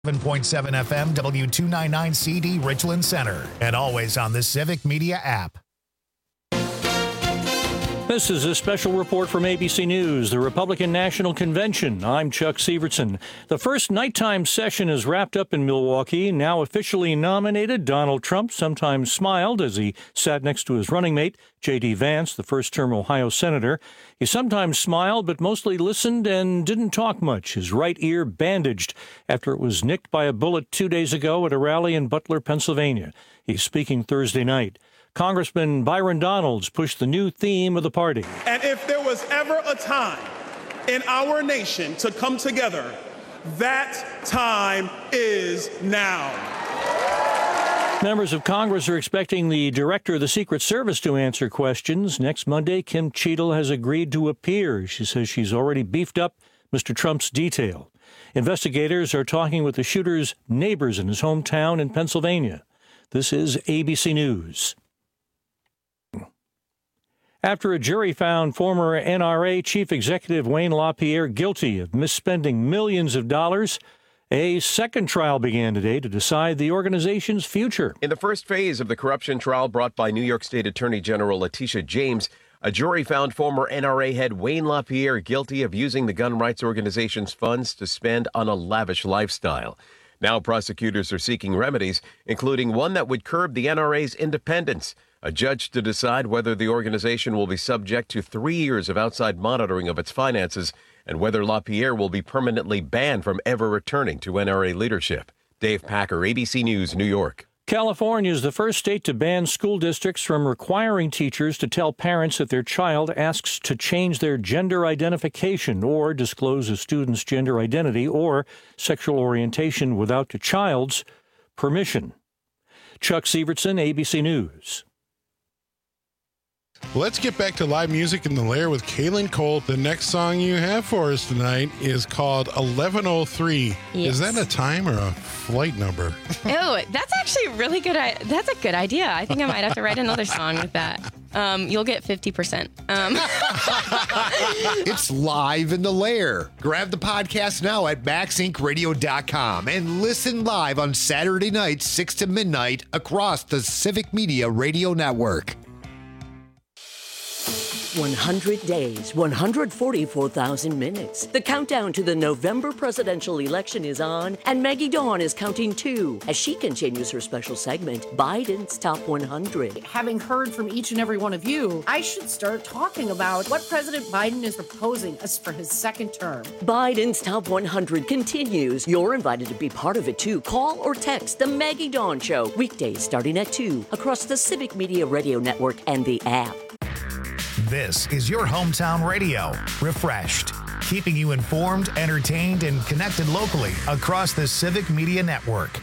7.7 FM W299CD Richland Center, and always on the Civic Media app. This is a special report from ABC News, the Republican National Convention. I'm Chuck Sievertson. The first nighttime session is wrapped up in Milwaukee. Now officially nominated, Donald Trump sometimes smiled as he sat next to his running mate, J.D. Vance, the first-term Ohio senator. He sometimes smiled, but mostly listened and didn't talk much, his right ear bandaged after it was nicked by a bullet 2 days ago at a rally in Butler, Pennsylvania. He's speaking Thursday night. Congressman Byron Donalds pushed the new theme of the party. And if there was ever a time in our nation to come together, that time is now. Members of Congress are expecting the director of the Secret Service to answer questions. Next Monday, Kim Cheadle has agreed to appear. She says she's already beefed up Mr. Trump's detail. Investigators are talking with the shooter's neighbors in his hometown in Pennsylvania. This is ABC News. After a jury found former NRA Chief Executive Wayne LaPierre guilty of misspending millions of dollars, a second trial began today to decide the organization's future. In the first phase of the corruption trial brought by New York State Attorney General Letitia James, a jury found former NRA head Wayne LaPierre guilty of using the gun rights organization's funds to spend on a lavish lifestyle. Now prosecutors are seeking remedies, including one that would curb the NRA's independence. A judge to decide whether the organization will be subject to 3 years of outside monitoring of its finances and whether LaPierre will be permanently banned from ever returning to NRA leadership. Dave Packer, ABC News, New York. California is the first state to ban school districts from requiring teachers to tell parents that their child asks to change their gender identification or disclose a student's gender identity or sexual orientation without the child's permission. Chuck Sievertson, ABC News. Let's get back to live music in the Lair with Kaylin Colt. The next song you have for us tonight is called 1103. Yes. Is that a time or a flight number? Oh, that's actually really good. That's a good idea. I think I might have to write another song with that. You'll get 50%. It's live in the Lair. Grab the podcast now at MaxIncRadio.com and listen live on Saturday nights, 6 to midnight across the Civic Media Radio Network. 100 days, 144,000 minutes. The countdown to the November presidential election is on, and Maggie Dawn is counting too as she continues her special segment, Biden's Top 100. Having heard from each and every one of you, I should start talking about what President Biden is proposing as for his second term. Biden's Top 100 continues. You're invited to be part of it too. Call or text The Maggie Dawn Show, weekdays starting at 2 across the Civic Media Radio Network and the app. This is your hometown radio, refreshed, keeping you informed, entertained, and connected locally across the Civic Media Network.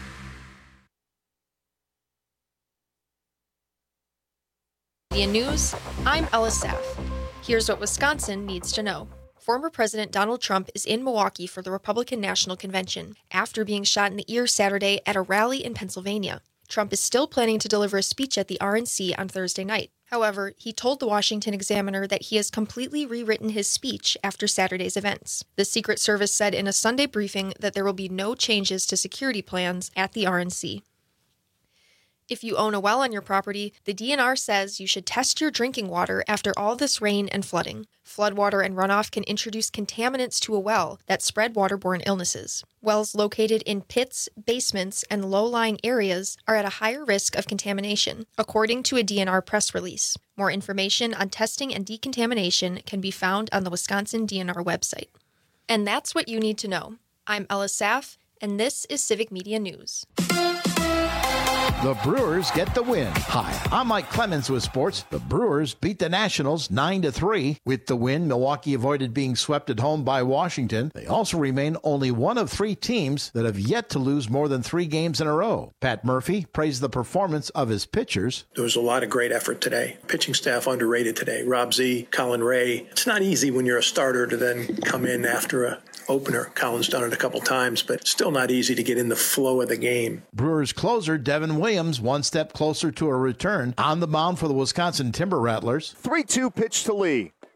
Media News, I'm Ella Saff. Here's what Wisconsin needs to know. Former President Donald Trump is in Milwaukee for the Republican National Convention after being shot in the ear Saturday at a rally in Pennsylvania. Trump is still planning to deliver a speech at the RNC on Thursday night. However, he told the Washington Examiner that he has completely rewritten his speech after Saturday's events. The Secret Service said in a Sunday briefing that there will be no changes to security plans at the RNC. If you own a well on your property, the DNR says you should test your drinking water after all this rain and flooding. Floodwater and runoff can introduce contaminants to a well that spread waterborne illnesses. Wells located in pits, basements, and low-lying areas are at a higher risk of contamination, according to a DNR press release. More information on testing and decontamination can be found on the Wisconsin DNR website. And that's what you need to know. I'm Ella Saff, and this is Civic Media News. The Brewers get the win. Hi, I'm Mike Clemens with sports. The Brewers beat the Nationals 9-3. With the win, Milwaukee avoided being swept at home by Washington. They also remain only one of 3 teams that have yet to lose more than 3 games in a row. Pat Murphy praised the performance of his pitchers. There was a lot of great effort today. Pitching staff underrated today. Rob Z, Colin Ray. It's not easy when you're a starter to then come in after a opener. Colin's done it a couple times, but still not easy to get in the flow of the game. Brewers closer Devin Williams one step closer to a return on the mound for the Wisconsin Timber Rattlers. 3-2 pitch to Lee.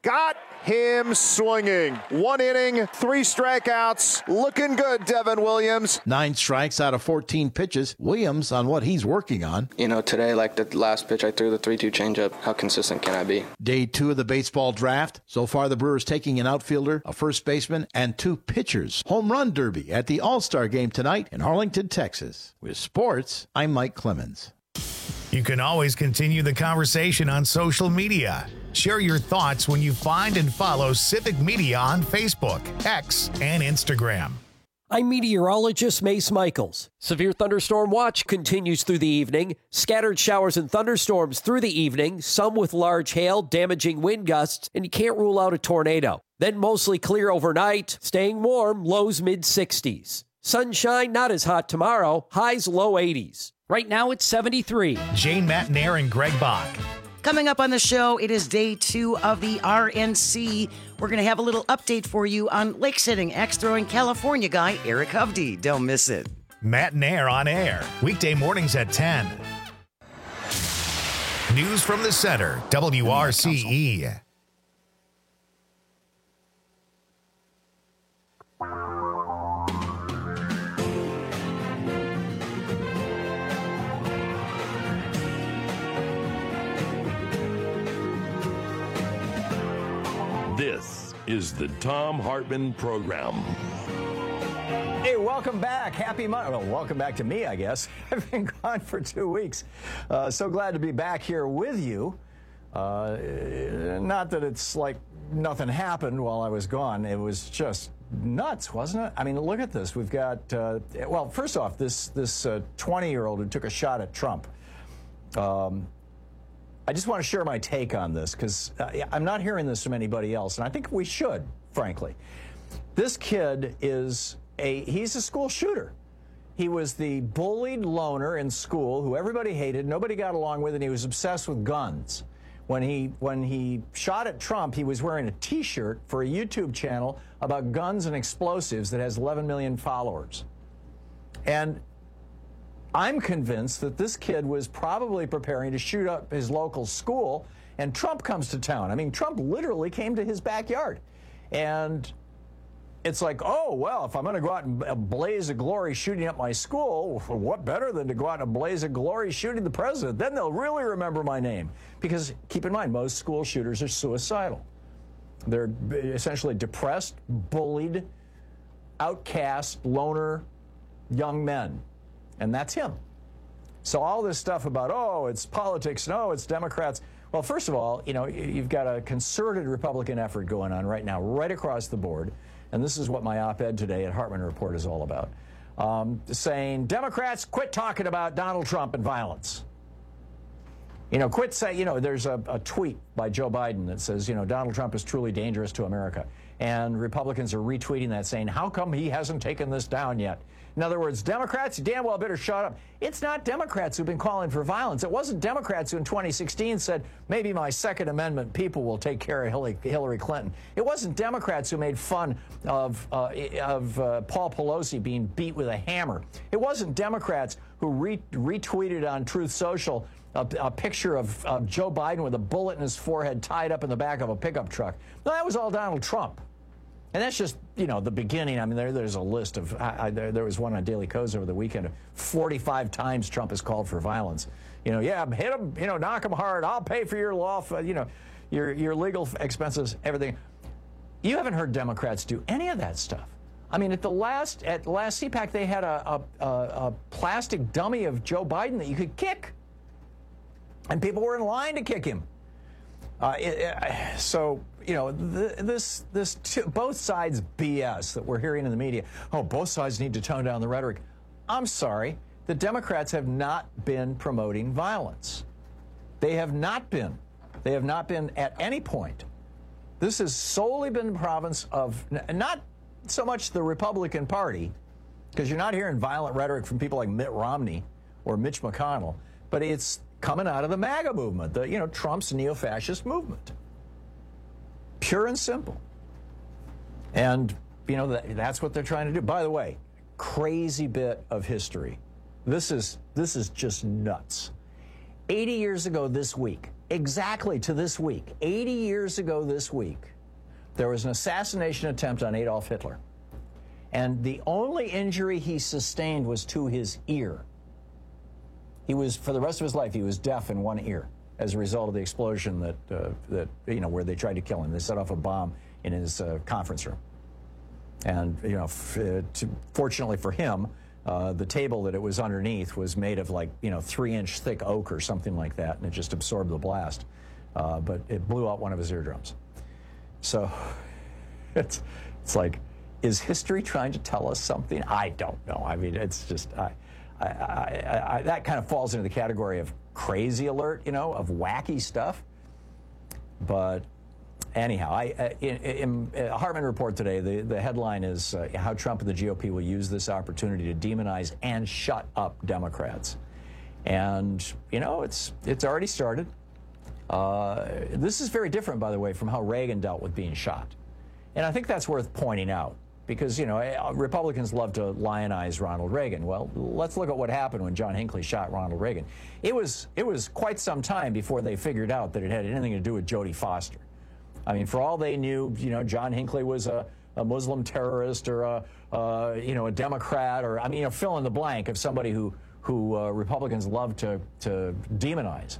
got him swinging. 1 inning, 3 strikeouts. Looking good, Devin Williams. 9 strikes out of 14 pitches. Williams on what he's working on. You know, today, like the last pitch, I threw the 3-2 changeup. How consistent can I be? Day 2 of the baseball draft. So far, the Brewers taking an outfielder, a first baseman, and 2 pitchers. Home run derby at the All-Star Game tonight in Arlington, Texas. With sports, I'm Mike Clemens. You can always continue the conversation on social media. Share your thoughts when you find and follow Civic Media on Facebook, X, and Instagram. I'm meteorologist Mace Michaels. Severe thunderstorm watch continues through the evening. Scattered showers and thunderstorms through the evening, some with large hail, damaging wind gusts, and you can't rule out a tornado. Then mostly clear overnight, staying warm, lows mid-60s. Sunshine not as hot tomorrow, highs low 80s. Right now it's 73. Jane Matnair and Greg Bach. Coming up on the show, it is day 2 of the RNC. We're going to have a little update for you on lake-sitting, axe-throwing California guy Eric Hovde. Don't miss it. Matnair on air, weekday mornings at 10. News from the center, WRCE. This is the Thom Hartmann Program. Hey, welcome back. Happy Monday. Well, welcome back to me, I guess. I've been gone for 2 weeks. So glad to be back here with you. Not that it's like nothing happened while I was gone. It was just nuts, wasn't it? I mean, look at this. We've got, well, first off, this 20-year-old who took a shot at Trump. I just want to share my take on this because I'm not hearing this from anybody else, and I think we should, frankly. This kid is he's a school shooter. He was the bullied loner in school who everybody hated, nobody got along with, and he was obsessed with guns. When he shot at Trump, he was wearing a T-shirt for a YouTube channel about guns and explosives that has 11 million followers. And I'm convinced that this kid was probably preparing to shoot up his local school, and Trump comes to town. I mean, Trump literally came to his backyard. And it's like, oh, well, if I'm going to go out in a blaze of glory shooting up my school, what better than to go out in a blaze of glory shooting the president? Then they'll really remember my name. Because keep in mind, most school shooters are suicidal. They're essentially depressed, bullied, outcast, loner young men. And that's him. So all this stuff about, oh, it's politics, no, it's Democrats. Well, first of all, you know, you've got a concerted Republican effort going on right now, right across the board. And this is what my op-ed today at Hartmann Report is all about. Saying, Democrats, quit talking about Donald Trump and violence. You know, quit saying, you know, there's a tweet by Joe Biden that says, you know, Donald Trump is truly dangerous to America. And Republicans are retweeting that saying, how come he hasn't taken this down yet? In other words, Democrats, you damn well better shut up. It's not Democrats who've been calling for violence. It wasn't Democrats who in 2016 said, maybe my Second Amendment people will take care of Hillary Clinton. It wasn't Democrats who made fun of Paul Pelosi being beat with a hammer. It wasn't Democrats who retweeted on Truth Social a picture of Joe Biden with a bullet in his forehead tied up in the back of a pickup truck. No, that was all Donald Trump. And that's just, you know, the beginning. I mean, there's a list of, there was one on Daily Kos over the weekend. 45 times Trump has called for violence. You know, yeah, hit him, you know, knock him hard. I'll pay for your law, you know, your legal expenses, everything. You haven't heard Democrats do any of that stuff. I mean, at the last CPAC, they had a plastic dummy of Joe Biden that you could kick. And people were in line to kick him. So, you know, both sides BS that we're hearing in the media. Oh, both sides need to tone down the rhetoric. I'm sorry. The Democrats have not been promoting violence. They have not been. They have not been at any point. This has solely been the province of not so much the Republican Party, because you're not hearing violent rhetoric from people like Mitt Romney or Mitch McConnell, but it's coming out of the MAGA movement, you know, Trump's neo-fascist movement. Pure and simple. And, you know, that's what they're trying to do. By the way, crazy bit of history. This is just nuts. 80 years ago this week, exactly to this week, 80 years ago this week, there was an assassination attempt on Adolf Hitler. And the only injury he sustained was to his ear. He was, for the rest of his life, he was deaf in one ear as a result of the explosion where they tried to kill him. They set off a bomb in his conference room. And, fortunately for him, the table that it was underneath was made of 3-inch thick oak or something like that, and it just absorbed the blast. But it blew out one of his eardrums. So it's like, is history trying to tell us something? I don't know. I mean, it's just, that kind of falls into the category of crazy alert, of wacky stuff. But anyhow, in a Hartman report today, the headline is how Trump and the GOP will use this opportunity to demonize and shut up Democrats. And, it's already started. This is very different, by the way, from how Reagan dealt with being shot. And I think that's worth pointing out because, Republicans love to lionize Ronald Reagan. Well, let's look at what happened when John Hinckley shot Ronald Reagan. It was quite some time before they figured out that it had anything to do with Jodie Foster. I mean, for all they knew, John Hinckley was a Muslim terrorist or a Democrat or, fill in the blank of somebody who Republicans love to demonize.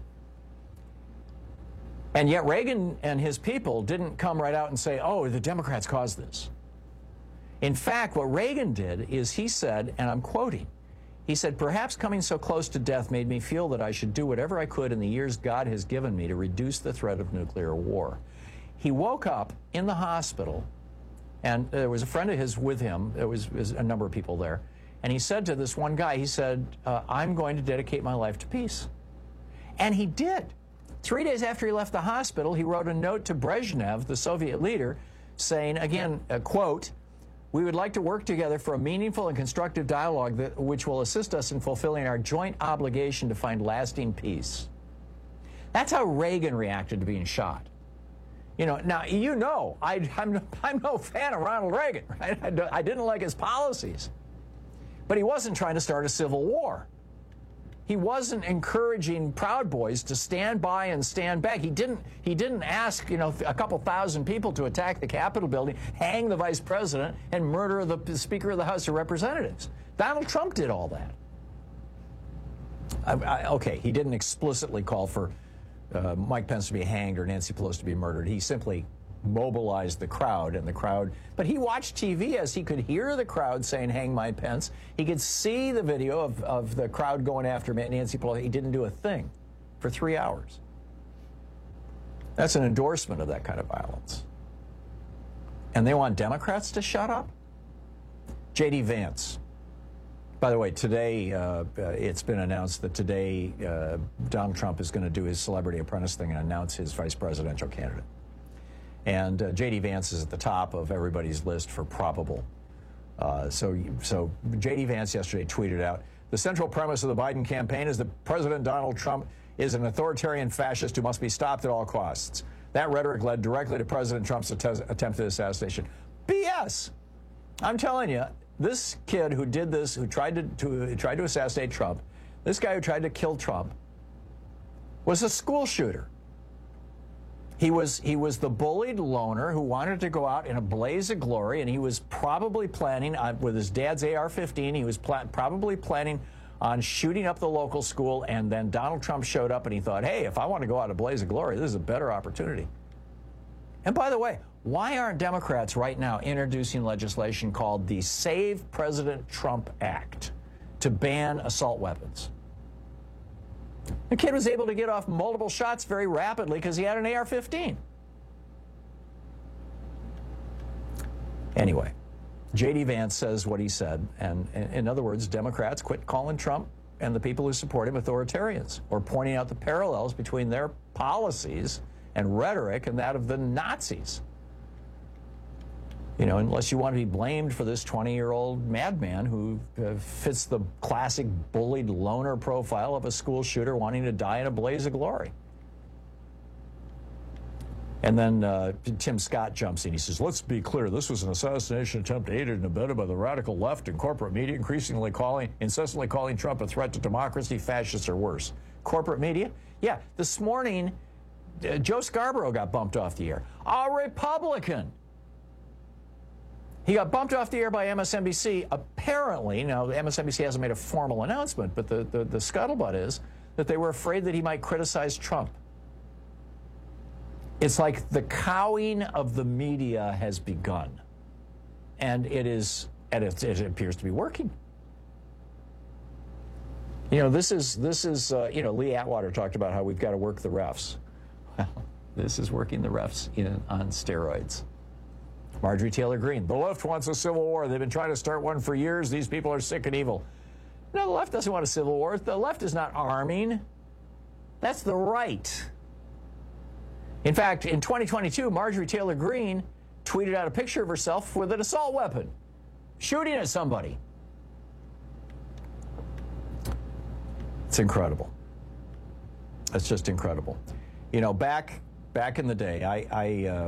And yet Reagan and his people didn't come right out and say, oh, the Democrats caused this. In fact, what Reagan did is he said, and I'm quoting, he said, perhaps coming so close to death made me feel that I should do whatever I could in the years God has given me to reduce the threat of nuclear war. He woke up in the hospital, and there was a friend of his with him. There was a number of people there. And he said to this one guy, he said, I'm going to dedicate my life to peace. And he did. 3 days after he left the hospital, he wrote a note to Brezhnev, the Soviet leader, saying, again, quote, we would like to work together for a meaningful and constructive dialogue which will assist us in fulfilling our joint obligation to find lasting peace. That's how Reagan reacted to being shot. Now, I'm no fan of Ronald Reagan, right? I didn't like his policies. But he wasn't trying to start a civil war. He wasn't encouraging Proud Boys to stand by and stand back. He didn't ask, a couple thousand people to attack the Capitol building, hang the vice president, and murder the Speaker of the House of Representatives. Donald Trump did all that. Okay, he didn't explicitly call for Mike Pence to be hanged or Nancy Pelosi to be murdered. He simply mobilized the crowd, but he watched TV as he could hear the crowd saying, hang Mike Pence. He could see the video of the crowd going after Nancy Pelosi. He didn't do a thing for 3 hours. That's an endorsement of that kind of violence. And they want Democrats to shut up? J.D. Vance. By the way, today, it's been announced that today Donald Trump is going to do his Celebrity Apprentice thing and announce his vice presidential candidate. And J.D. Vance is at the top of everybody's list for probable. So J.D. Vance yesterday tweeted out, the central premise of the Biden campaign is that President Donald Trump is an authoritarian fascist who must be stopped at all costs. That rhetoric led directly to President Trump's attempted assassination. BS! I'm telling you, this kid who did this, who tried to assassinate Trump, this guy who tried to kill Trump, was a school shooter. He was the bullied loner who wanted to go out in a blaze of glory, and he was probably planning on, with his dad's AR-15, he was probably planning on shooting up the local school, and then Donald Trump showed up and he thought, hey, if I want to go out in a blaze of glory, this is a better opportunity. And by the way, why aren't Democrats right now introducing legislation called the Save President Trump Act to ban assault weapons? The kid was able to get off multiple shots very rapidly because he had an AR-15. Anyway, J.D. Vance says what he said, and in other words, Democrats quit calling Trump and the people who support him authoritarians, or pointing out the parallels between their policies and rhetoric and that of the Nazis. Unless you want to be blamed for this 20-year-old madman who fits the classic bullied loner profile of a school shooter wanting to die in a blaze of glory. And then Tim Scott jumps in. He says, let's be clear, this was an assassination attempt aided and abetted by the radical left and corporate media, incessantly calling Trump a threat to democracy, fascist, or worse. Corporate media? Yeah, this morning, Joe Scarborough got bumped off the air. A Republican. He got bumped off the air by MSNBC. Apparently, now MSNBC hasn't made a formal announcement, but the scuttlebutt is that they were afraid that he might criticize Trump. It's like the cowing of the media has begun. And it appears to be working. This is Lee Atwater talked about how we've got to work the refs. Well, this is working the refs on steroids. Marjorie Taylor Greene, the left wants a civil war. They've been trying to start one for years. These people are sick and evil. No, the left doesn't want a civil war. The left is not arming. That's the right. In fact, in 2022, Marjorie Taylor Greene tweeted out a picture of herself with an assault weapon, shooting at somebody. It's incredible. It's just incredible. Back in the day,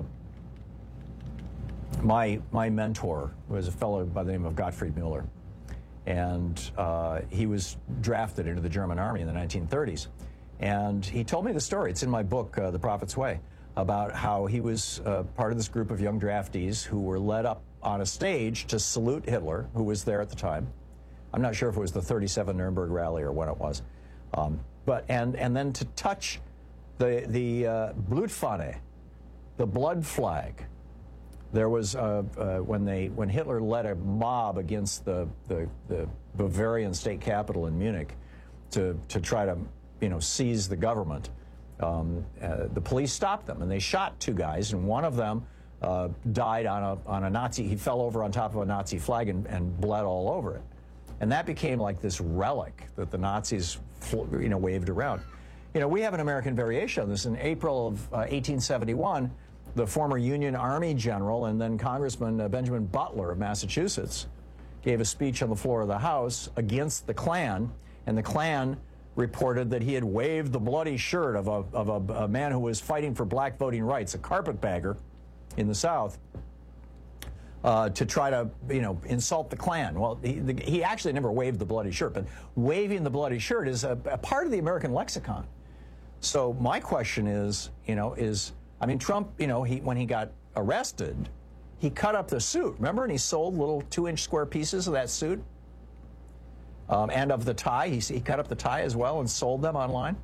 my mentor was a fellow by the name of Gottfried Müller, and he was drafted into the German army in the 1930s. And he told me the story. It's in my book, The Prophet's Way, about how he was part of this group of young draftees who were led up on a stage to salute Hitler, who was there at the time. I'm not sure if it was the 37 Nuremberg rally or when it was. And then to touch the Blutfahne, the blood flag. There was when Hitler led a mob against the Bavarian state capital in Munich to try to seize the government. The police stopped them and they shot two guys, and one of them died on a Nazi. He fell over on top of a Nazi flag and bled all over it, and that became like this relic that the Nazis waved around. We have an American variation on this. In April of 1871. The former Union Army general and then Congressman Benjamin Butler of Massachusetts gave a speech on the floor of the House against the Klan, and the Klan reported that he had waved the bloody shirt of a man who was fighting for black voting rights, a carpetbagger in the South, to try to insult the Klan. Well, he actually never waved the bloody shirt, but waving the bloody shirt is a part of the American lexicon. So my question is, Trump, when he got arrested, he cut up the suit, remember? And he sold little 2-inch square pieces of that suit and of the tie. He cut up the tie as well and sold them online.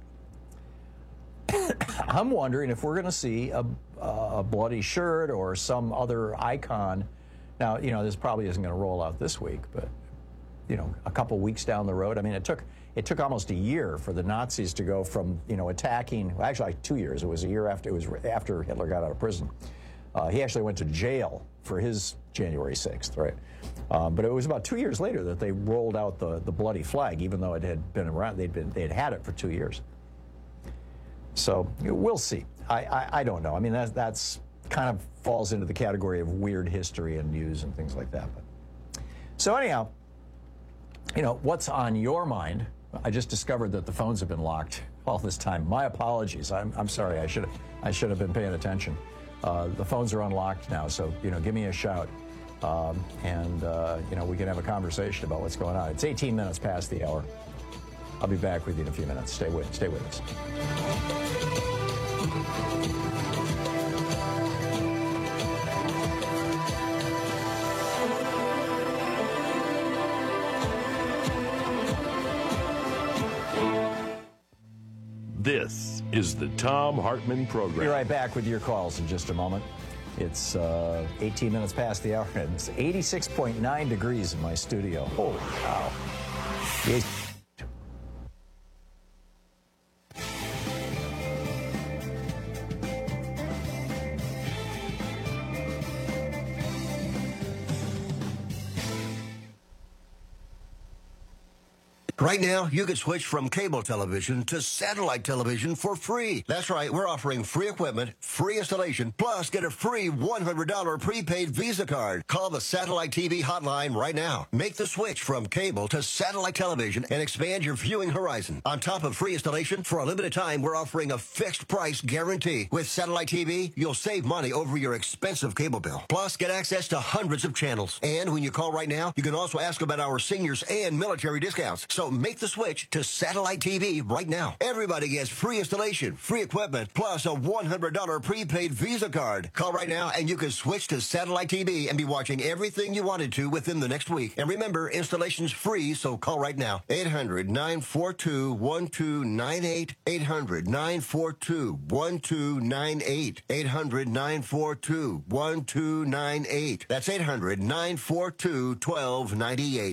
I'm wondering if we're going to see a bloody shirt or some other icon. Now, this probably isn't going to roll out this week, but, a couple weeks down the road. It took almost a year for the Nazis to go from, attacking, well, actually 2 years. It was a year after, it was after Hitler got out of prison. He actually went to jail for his January 6th, right? But it was about 2 years later that they rolled out the bloody flag, even though it had been around, they'd had it for 2 years. So we'll see. I don't know. That's kind of falls into the category of weird history and news and things like that. But so anyhow, what's on your mind? I just discovered that the phones have been locked all this time. My apologies. I'm sorry. I should have been paying attention. The phones are unlocked now, so give me a shout, and we can have a conversation about what's going on. It's 18 minutes past the hour. I'll be back with you in a few minutes. Stay with us. This is the Thom Hartmann Program. Be right back with your calls in just a moment. It's 18 minutes past the hour, and it's 86.9 degrees in my studio. Holy cow. Right now, you can switch from cable television to satellite television for free. That's right, we're offering free equipment, free installation, plus get a free $100 prepaid Visa card. Call the Satellite TV hotline right now. Make the switch from cable to satellite television and expand your viewing horizon. On top of free installation, for a limited time, we're offering a fixed price guarantee. With Satellite TV, you'll save money over your expensive cable bill. Plus, get access to hundreds of channels. And when you call right now, you can also ask about our seniors and military discounts. So So make the switch to satellite TV right now. Everybody gets free installation, free equipment, plus a $100 prepaid Visa card. Call right now and you can switch to satellite TV and be watching everything you wanted to within the next week. And remember, installation's free, so call right now. 800-942-1298. 800-942-1298. 800-942-1298. That's 800-942-1298.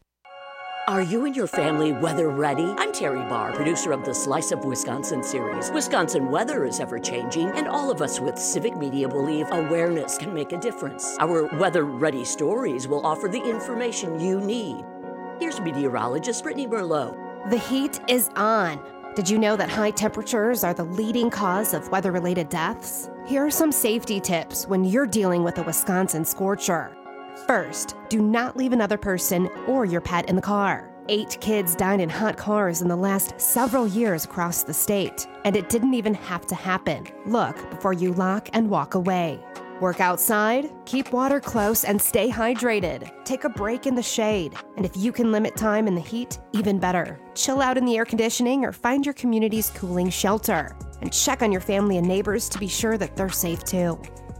Are you and your family weather ready? I'm Terry Barr, producer of the Slice of Wisconsin series. Wisconsin weather is ever-changing, and all of us with Civic Media believe awareness can make a difference. Our weather-ready stories will offer the information you need. Here's meteorologist Brittany Merlot. The heat is on. Did you know that high temperatures are the leading cause of weather-related deaths? Here are some safety tips when you're dealing with a Wisconsin scorcher. First, do not leave another person or your pet in the car. 8 kids died in hot cars in the last several years across the state, and it didn't even have to happen. Look before you lock and walk away. Work outside, keep water close, and stay hydrated. Take a break in the shade, and if you can limit time in the heat, even better. Chill out in the air conditioning or find your community's cooling shelter, and check on your family and neighbors to be sure that they're safe too.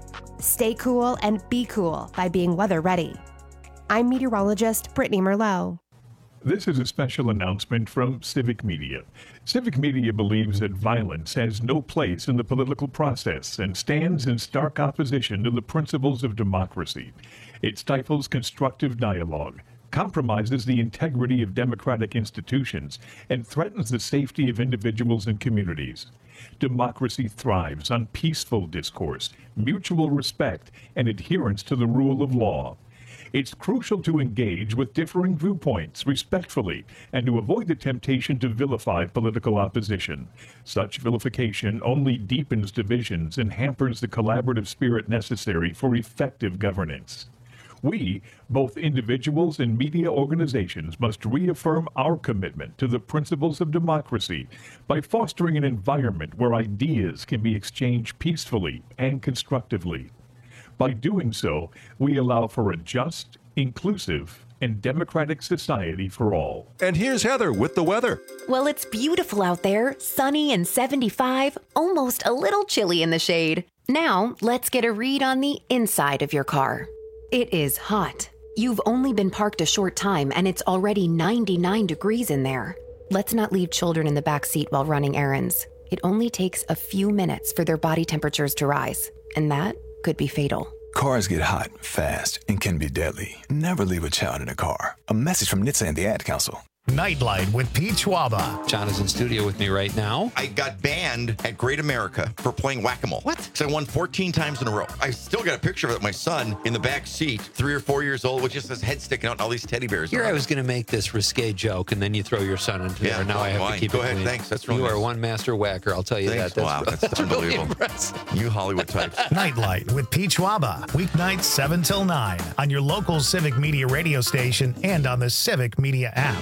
Stay cool and be cool by being weather ready. I'm meteorologist Brittany Merlot. This is a special announcement from Civic Media. Civic Media believes that violence has no place in the political process and stands in stark opposition to the principles of democracy. It stifles constructive dialogue, compromises the integrity of democratic institutions, and threatens the safety of individuals and communities. Democracy thrives on peaceful discourse, mutual respect, and adherence to the rule of law. It's crucial to engage with differing viewpoints respectfully and to avoid the temptation to vilify political opposition. Such vilification only deepens divisions and hampers the collaborative spirit necessary for effective governance. We, both individuals and media organizations, must reaffirm our commitment to the principles of democracy by fostering an environment where ideas can be exchanged peacefully and constructively. By doing so, we allow for a just, inclusive, and democratic society for all. And here's Heather with the weather. Well, it's beautiful out there, sunny and 75, almost a little chilly in the shade. Now, let's get a read on the inside of your car. It is hot. You've only been parked a short time and it's already 99 degrees in there. Let's not leave children in the back seat while running errands. It only takes a few minutes for their body temperatures to rise, and that could be fatal. Cars get hot, fast, and can be deadly. Never leave a child in a car. A message from NHTSA and the Ad Council. Nightlight with Pete Schwaba. John is in studio with me right now. I got banned at Great America for playing whack-a-mole. What? So I won 14 times in a row. I still got a picture of it. My son in the back seat, 3 or 4 years old, with just his head sticking out and all these teddy bears. Here I was going to make this risque joke, and then you throw your son into there. Now I have to keep Go it ahead. clean. Thanks. That's really You nice. are one master whacker, I'll tell you Thanks. that. That's really unbelievable. impressive. You Hollywood types. Nightlight with Pete Schwaba. Weeknights 7 till 9 on your local Civic Media radio station and on the Civic Media app.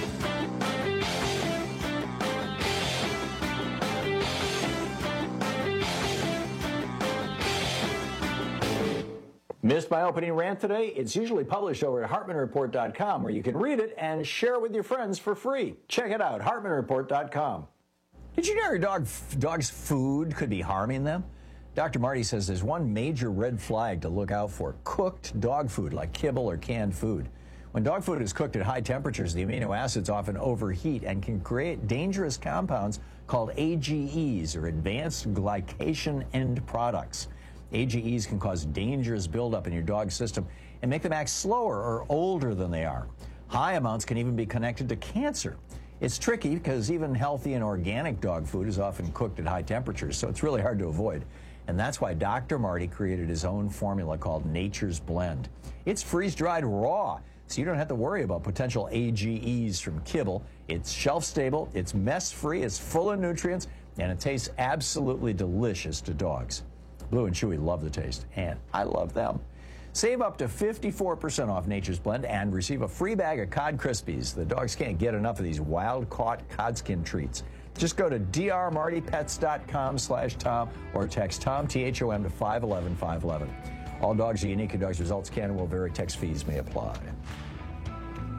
Missed my opening rant today? It's usually published over at HartmanReport.com, where you can read it and share it with your friends for free. Check it out, HartmanReport.com. Did you know your dog's food could be harming them? Dr. Marty says there's one major red flag to look out for: cooked dog food, like kibble or canned food. When dog food is cooked at high temperatures, the amino acids often overheat and can create dangerous compounds called AGEs, or advanced glycation end products. AGEs can cause dangerous buildup in your dog's system and make them act slower or older than they are. High amounts can even be connected to cancer. It's tricky because even healthy and organic dog food is often cooked at high temperatures, so it's really hard to avoid. And that's why Dr. Marty created his own formula called Nature's Blend. It's freeze-dried raw, so you don't have to worry about potential AGEs from kibble. It's shelf-stable, it's mess-free, it's full of nutrients, and it tastes absolutely delicious to dogs. Blue and Chewy love the taste, and I love them. Save up to 54% off Nature's Blend and receive a free bag of Cod Krispies. The dogs can't get enough of these wild-caught codskin treats. Just go to drmartypets.com/Tom or text Tom, THOM, to 511-511. All dogs are unique, and dogs' results can and will vary. Text fees may apply.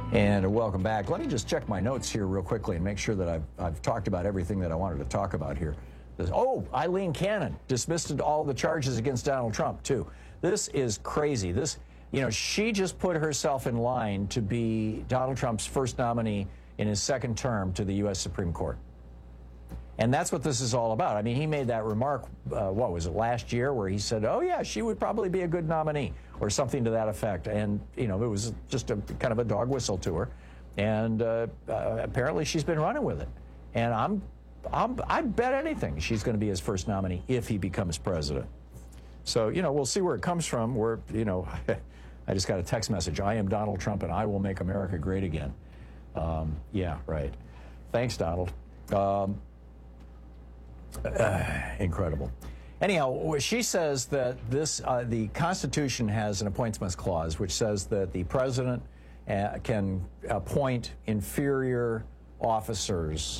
And welcome back. Let me just check my notes here real quickly and make sure that I've talked about everything that I wanted to talk about here. Eileen Cannon dismissed all the charges against Donald Trump, too. This is crazy. She just put herself in line to be Donald Trump's first nominee in his second term to the U.S. Supreme Court. And that's what this is all about. I mean, he made that remark, what was it, last year, where he said, oh, yeah, she would probably be a good nominee, or something to that effect. And, it was just a kind of a dog whistle to her. And apparently she's been running with it. And I bet anything she's going to be his first nominee if he becomes president. So, we'll see where it comes from. I just got a text message. I am Donald Trump, and I will make America great again. Yeah, right. Thanks, Donald. Incredible. Anyhow, she says that the Constitution has an appointments clause which says that the president can appoint inferior officers,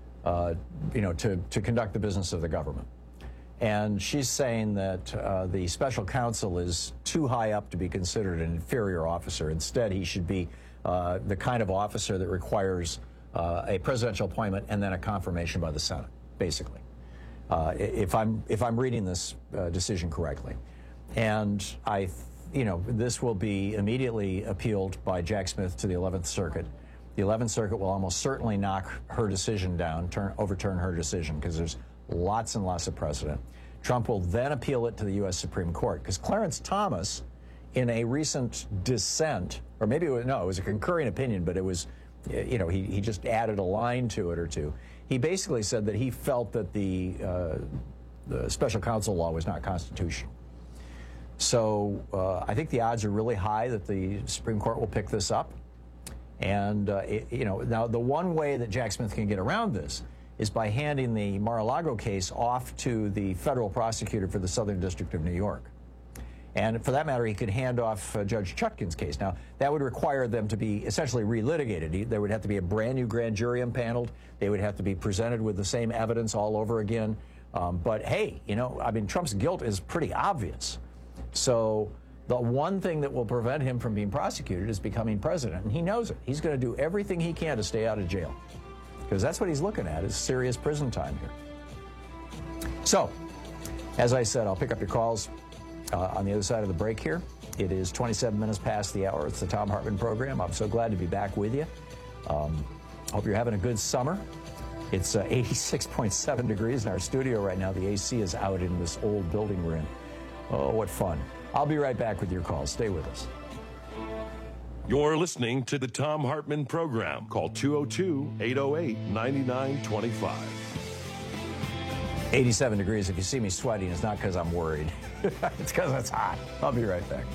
to conduct the business of the government. And she's saying that the special counsel is too high up to be considered an inferior officer. Instead, he should be the kind of officer that requires a presidential appointment and then a confirmation by the Senate, basically. If I'm reading this decision correctly. And this will be immediately appealed by Jack Smith to the 11th Circuit. The 11th Circuit will almost certainly knock her decision down, overturn her decision, because there's lots and lots of precedent. Trump will then appeal it to the U.S. Supreme Court, because Clarence Thomas, in a recent dissent, or maybe it was a concurring opinion, but it was, he just added a line to it or two. He basically said that he felt that the special counsel law was not constitutional. So I think the odds are really high that the Supreme Court will pick this up. And, now the one way that Jack Smith can get around this is by handing the Mar-a-Lago case off to the federal prosecutor for the Southern District of New York. And for that matter, he could hand off Judge Chutkan's case. Now, that would require them to be essentially relitigated. There would have to be a brand new grand jury impaneled. They would have to be presented with the same evidence all over again. But hey, Trump's guilt is pretty obvious. So the one thing that will prevent him from being prosecuted is becoming president. And he knows it. He's going to do everything he can to stay out of jail, because that's what he's looking at, is serious prison time here. So, as I said, I'll pick up your calls on the other side of the break here. It is 27 minutes past the hour. It's the Thom Hartmann program. I'm so glad to be back with you. Hope you're having a good summer. It's 86.7 degrees in our studio right now. The AC is out in this old building we're in. Oh, what fun. I'll be right back with your calls. Stay with us. You're listening to the Thom Hartmann program. Call 202-808-9925. 87 degrees. If you see me sweating, it's not because I'm worried. It's because it's hot. I'll be right back.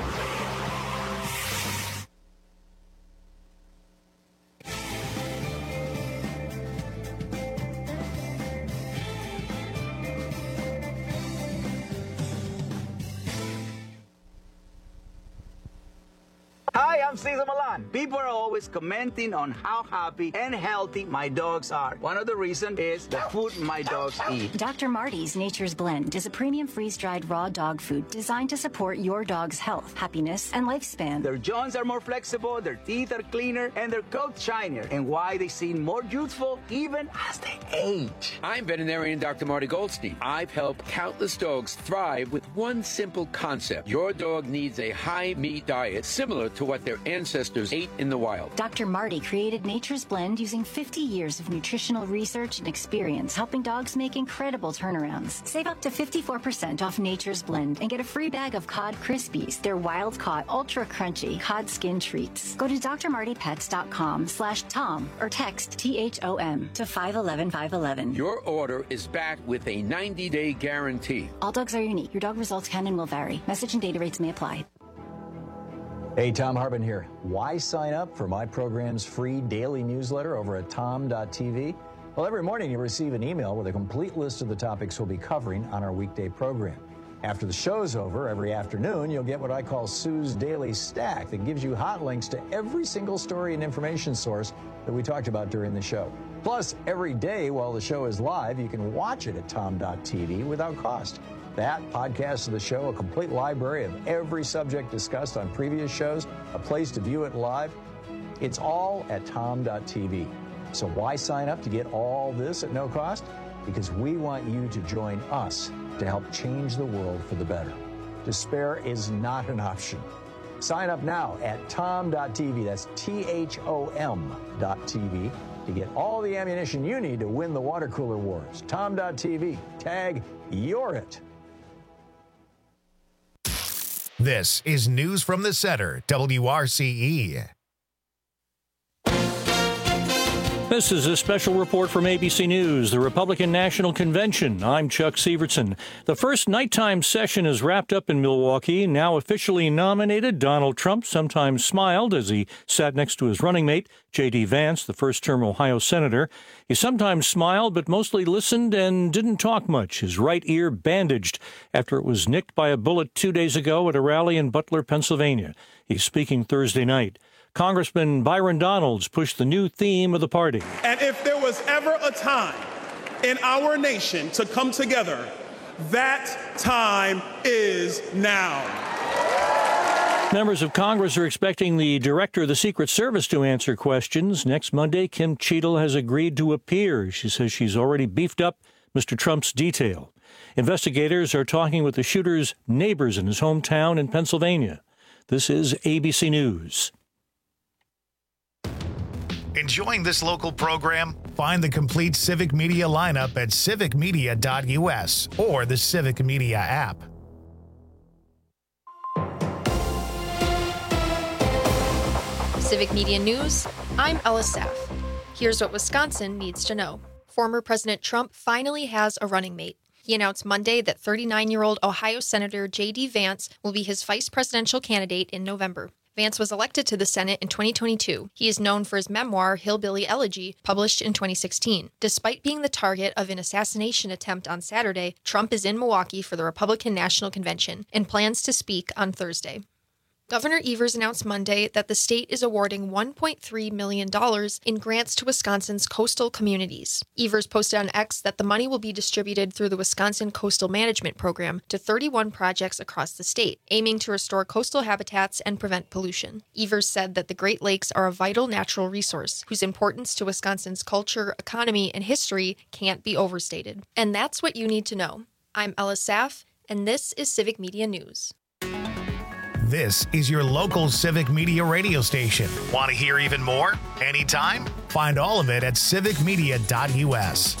Hi, I'm Cesar Milan. People are always commenting on how happy and healthy my dogs are. One of the reasons is the food my dogs eat. Dr. Marty's Nature's Blend is a premium freeze-dried raw dog food designed to support your dog's health, happiness, and lifespan. Their jaws are more flexible, their teeth are cleaner, and their coats shinier. And why they seem more youthful even as they age. I'm veterinarian Dr. Marty Goldstein. I've helped countless dogs thrive with one simple concept. Your dog needs a high-meat diet similar to what their ancestors ate in the wild. Dr. Marty created Nature's Blend using 50 years of nutritional research and experience, helping dogs make incredible turnarounds. Save up to 54% off Nature's Blend and get a free bag of Cod Krispies, their wild-caught, ultra-crunchy cod skin treats. Go to drmartypets.com/Tom or text THOM to 511-511. Your order is backed with a 90-day guarantee. All dogs are unique. Your dog results can and will vary. Message and data rates may apply. Hey, Thom Hartmann here. Why sign up for my program's free daily newsletter over at tom.tv? Well, every morning you'll receive an email with a complete list of the topics we'll be covering on our weekday program. After the show's over, every afternoon, you'll get what I call Sue's Daily Stack that gives you hot links to every single story and information source that we talked about during the show. Plus, every day while the show is live, you can watch it at tom.tv without cost. That, podcast of the show, a complete library of every subject discussed on previous shows, a place to view it live. It's all at tom.tv. So why sign up to get all this at no cost? Because we want you to join us to help change the world for the better. Despair is not an option. Sign up now at tom.tv. That's THOM.tv to get all the ammunition you need to win the water cooler wars. Tom.tv. Tag You're It. This is News from the Center, WRCE. This is a special report from ABC News, the Republican National Convention. I'm Chuck Sievertson. The first nighttime session is wrapped up in Milwaukee. Now officially nominated, Donald Trump sometimes smiled as he sat next to his running mate, J.D. Vance, the first-term Ohio senator. He sometimes smiled, but mostly listened and didn't talk much, his right ear bandaged after it was nicked by a bullet 2 days ago at a rally in Butler, Pennsylvania. He's speaking Thursday night. Congressman Byron Donalds pushed the new theme of the party. And if there was ever a time in our nation to come together, that time is now. Members of Congress are expecting the director of the Secret Service to answer questions. Next Monday, Kim Cheadle has agreed to appear. She says she's already beefed up Mr. Trump's detail. Investigators are talking with the shooter's neighbors in his hometown in Pennsylvania. This is ABC News. Enjoying this local program? Find the complete Civic Media lineup at civicmedia.us or the Civic Media app. Civic Media News, I'm Ella Saff. Here's what Wisconsin needs to know. Former President Trump finally has a running mate. He announced Monday that 39-year-old Ohio Senator J.D. Vance will be his vice presidential candidate in November. Vance was elected to the Senate in 2022. He is known for his memoir, Hillbilly Elegy, published in 2016. Despite being the target of an assassination attempt on Saturday, Trump is in Milwaukee for the Republican National Convention and plans to speak on Thursday. Governor Evers announced Monday that the state is awarding $1.3 million in grants to Wisconsin's coastal communities. Evers posted on X that the money will be distributed through the Wisconsin Coastal Management Program to 31 projects across the state, aiming to restore coastal habitats and prevent pollution. Evers said that the Great Lakes are a vital natural resource whose importance to Wisconsin's culture, economy, and history can't be overstated. And that's what you need to know. I'm Ella Saff, and this is Civic Media News. This is your local Civic Media radio station. Want to hear even more? Anytime? Find all of it at civicmedia.us.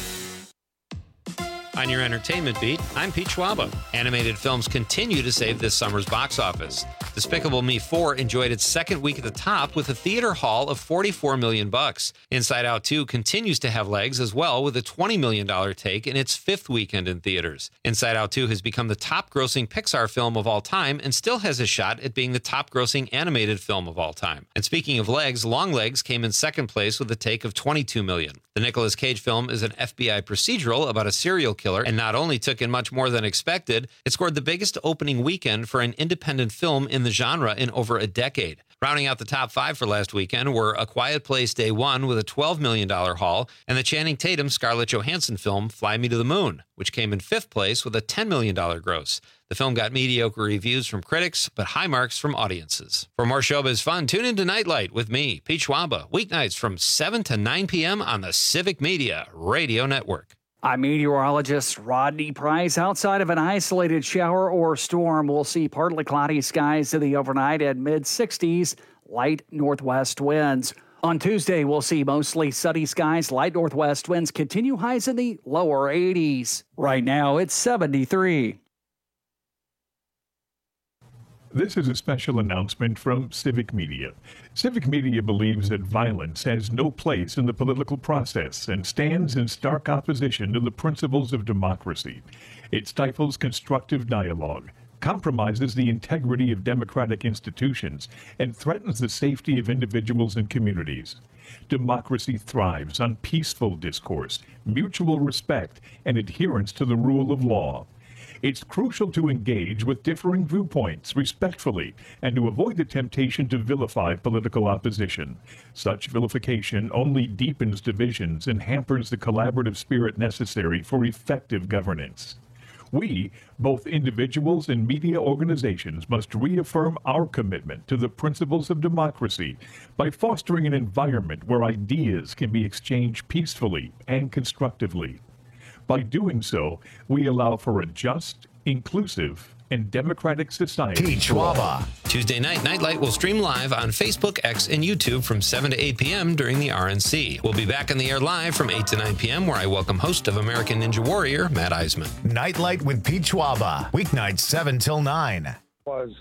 On your entertainment beat, I'm Pete Schwaba. Animated films continue to save this summer's box office. Despicable Me 4 enjoyed its second week at the top with a theater haul of $44 million. Inside Out 2 continues to have legs as well with a $20 million take in its fifth weekend in theaters. Inside Out 2 has become the top-grossing Pixar film of all time and still has a shot at being the top-grossing animated film of all time. And speaking of legs, Longlegs came in second place with a take of $22 million. The Nicolas Cage film is an FBI procedural about a serial killer and not only took in much more than expected, it scored the biggest opening weekend for an independent film in the genre in over a decade. Rounding out the top five for last weekend were A Quiet Place Day One with a $12 million haul and the Channing Tatum Scarlett Johansson film Fly Me to the Moon, which came in fifth place with a $10 million gross. The film got mediocre reviews from critics, but high marks from audiences. For more showbiz fun, tune into Nightlight with me, Pete Schwaba, weeknights from 7 to 9 p.m. on the Civic Media Radio Network. I'm meteorologist Rodney Price. Outside of an isolated shower or storm, we'll see partly cloudy skies in the overnight at mid-60s, light northwest winds. On Tuesday, we'll see mostly sunny skies, light northwest winds continue highs in the lower 80s. Right now, it's 73. This is a special announcement from Civic Media. Civic Media believes that violence has no place in the political process and stands in stark opposition to the principles of democracy. It stifles constructive dialogue, compromises the integrity of democratic institutions, and threatens the safety of individuals and communities. Democracy thrives on peaceful discourse, mutual respect, and adherence to the rule of law. It's crucial to engage with differing viewpoints respectfully and to avoid the temptation to vilify political opposition. Such vilification only deepens divisions and hampers the collaborative spirit necessary for effective governance. We, both individuals and media organizations, must reaffirm our commitment to the principles of democracy by fostering an environment where ideas can be exchanged peacefully and constructively. By doing so, we allow for a just, inclusive, and democratic society. Pete Schwaba. Tuesday night, Nightlight will stream live on Facebook, X, and YouTube from 7 to 8 p.m. during the RNC. We'll be back on the air live from 8 to 9 p.m. where I welcome host of American Ninja Warrior, Matt Eisman. Nightlight with Pete Schwaba. Weeknights 7 till 9. Was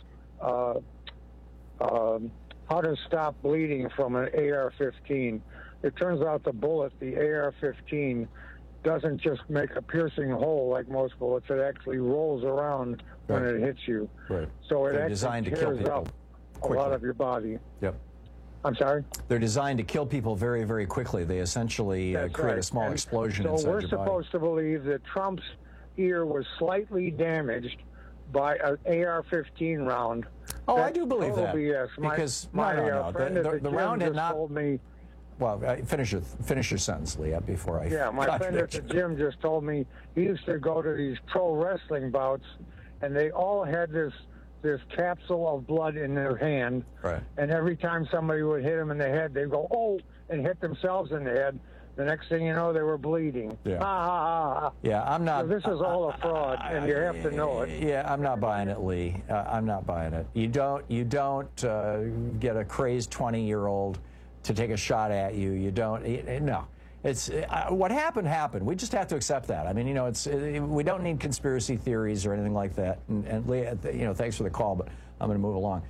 how to stop bleeding from an AR-15. It turns out the bullet, the AR-15, doesn't just make a piercing hole like most bullets. It actually rolls around when it hits you. Right. So it They're actually designed to kill tears people up a quickly. lot of your body. Yep. I'm sorry? They're designed to kill people very, very quickly. They essentially create a small explosion inside So we're your body. supposed to believe that Trump's ear was slightly damaged by an AR-15 round. Oh, That's I do believe total that. BS. Because my no. friend at the The gym round had just not. told me. Well, finish your sentence, Leah, before I. Yeah, my friend at the gym just told me he used to go to these pro wrestling bouts, and they all had this capsule of blood in their hand. Right. And every time somebody would hit them in the head, they'd go, oh, and hit themselves in the head. The next thing you know, they were bleeding. Yeah. Ha, ha, ha, ha. Yeah, I'm not. So this is all a fraud, and you have to know it. Yeah, I'm not buying it, Lee. I'm not buying it. You don't get a crazed 20-year-old to take a shot at you. You don't. No. It's what happened. We just have to accept that. I mean, we don't need conspiracy theories or anything like that. And Leah, thanks for the call, but I'm going to move along.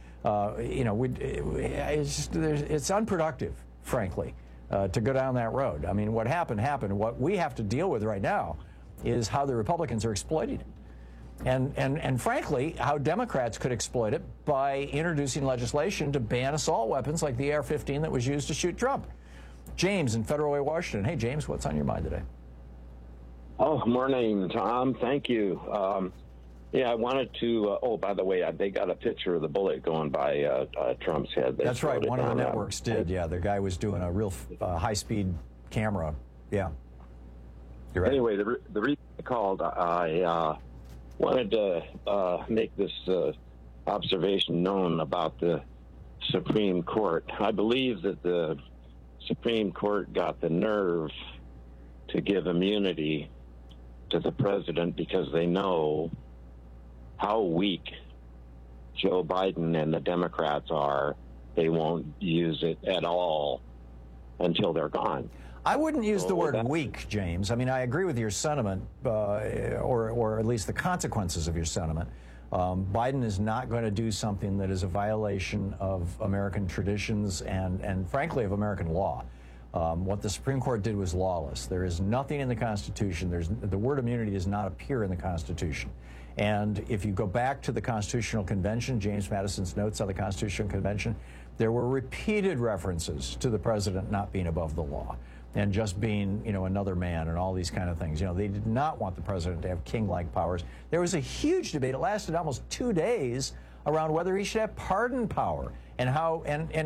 It's unproductive, frankly, to go down that road. I mean, what happened. What we have to deal with right now is how the Republicans are exploiting it. And frankly, how Democrats could exploit it by introducing legislation to ban assault weapons like the AR-15 that was used to shoot Trump. James in Federal Way, Washington. Hey, James, what's on your mind today? Oh, morning, Tom. Thank you. I wanted to, by the way, they got a picture of the bullet going by Trump's head. That's right. One of the networks did. Yeah, the guy was doing a real high-speed camera. Yeah. You're right. Anyway, the reason I called, I wanted to make this observation known about the Supreme Court. I believe that the Supreme Court got the nerve to give immunity to the president because they know how weak Joe Biden and the Democrats are. They won't use it at all until they're gone. I wouldn't use the word weak, James. I mean, I agree with your sentiment, or at least the consequences of your sentiment. Biden is not going to do something that is a violation of American traditions and frankly, of American law. What the Supreme Court did was lawless. There is nothing in the Constitution. The word immunity does not appear in the Constitution. And if you go back to the Constitutional Convention, James Madison's notes on the Constitutional Convention, there were repeated references to the president not being above the law and just being, another man and all these kind of things. They did not want the president to have king-like powers. There was a huge debate. It lasted almost 2 days around whether he should have pardon power and how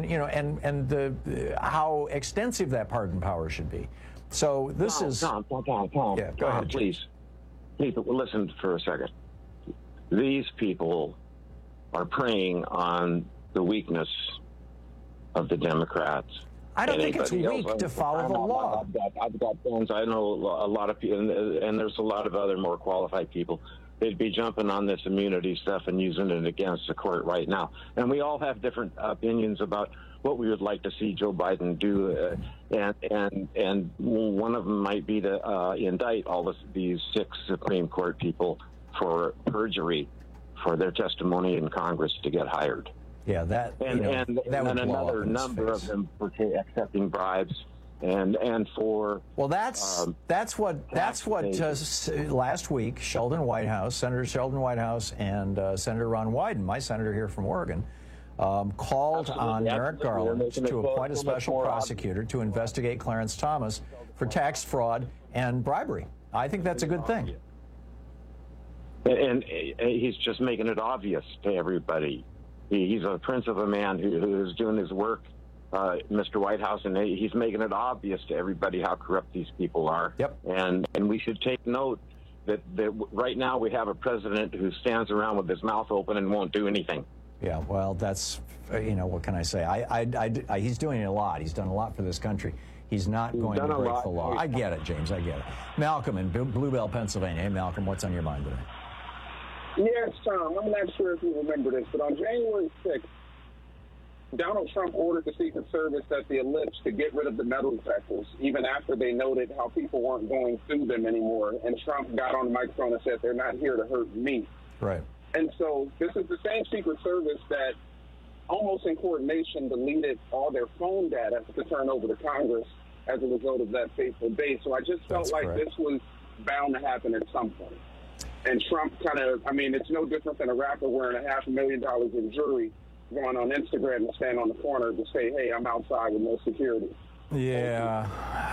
how extensive that pardon power should be. So this is Tom. Yeah, go ahead, please listen for a second. These people are preying on the weakness of the Democrats. I don't think it's weak to follow the law. I've got friends. I know a lot of people, and there's a lot of other more qualified people. They'd be jumping on this immunity stuff and using it against the court right now. And we all have different opinions about what we would like to see Joe Biden do, and one of them might be to indict all these 6 Supreme Court people for perjury for their testimony in Congress to get hired. Yeah, that and that would blow another up in his number face. of them for accepting bribes and for that's what last week Senator Sheldon Whitehouse and Senator Ron Wyden, my senator here from Oregon, called on Merrick Garland to appoint a special prosecutor to investigate Clarence Thomas for tax fraud and bribery. I think that's a good thing. And he's just making it obvious to everybody. He's a prince of a man who is doing his work, Mr. Whitehouse, and he's making it obvious to everybody how corrupt these people are. Yep. And we should take note that right now we have a president who stands around with his mouth open and won't do anything. Yeah, well, that's, what can I say? He's doing a lot. He's done a lot for this country. He's not going to break the law. I get it, James. I get it. Malcolm in Bluebell, Pennsylvania. Hey, Malcolm, what's on your mind today? Yes, Tom. I'm not sure if you remember this, but on January 6th, Donald Trump ordered the Secret Service at the Ellipse to get rid of the metal detectors, even after they noted how people weren't going through them anymore. And Trump got on the microphone and said, they're not here to hurt me. Right. And so this is the same Secret Service that almost in coordination deleted all their phone data to turn over to Congress as a result of that fateful day. So I just felt this was bound to happen at some point. And Trump it's no different than a rapper wearing $500,000 in jewelry going on Instagram and stand on the corner to say, hey, I'm outside with no security. Yeah.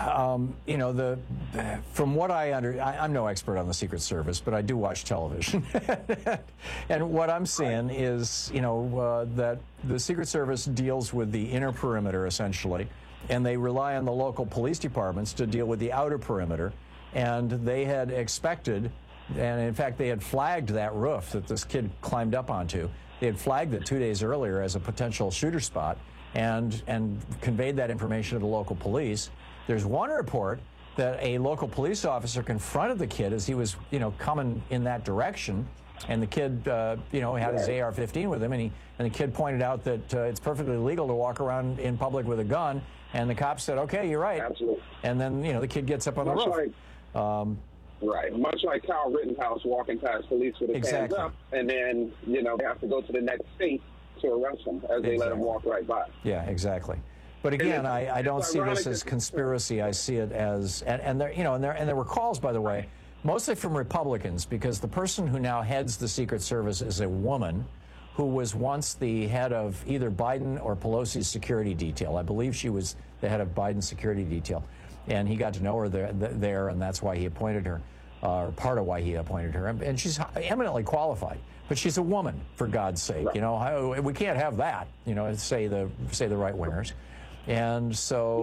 From what I'm no expert on the Secret Service, but I do watch television. And what I'm seeing is, that the Secret Service deals with the inner perimeter, essentially, and they rely on the local police departments to deal with the outer perimeter. And they had expected, and in fact, they had flagged that roof that this kid climbed up onto. They had flagged it 2 days earlier as a potential shooter spot and conveyed that information to the local police. There's one report that a local police officer confronted the kid as he was, coming in that direction, and the kid, had his AR-15 with him, and the kid pointed out that it's perfectly legal to walk around in public with a gun, and the cop said, okay, you're right. Absolutely. And then, the kid gets up on the roof. Right. Much like Kyle Rittenhouse walking past police with his hands up, and then, they have to go to the next state to arrest him as they let him walk right by. Yeah, exactly. But again, I don't see this as conspiracy. I see it as, and there were calls, by the way, mostly from Republicans, because the person who now heads the Secret Service is a woman who was once the head of either Biden or Pelosi's security detail. I believe she was the head of Biden's security detail. And he got to know her there, and that's why he appointed her, or part of why he appointed her. And she's eminently qualified, but she's a woman, for God's sake. Right. We can't have that. Say the right wingers, and so.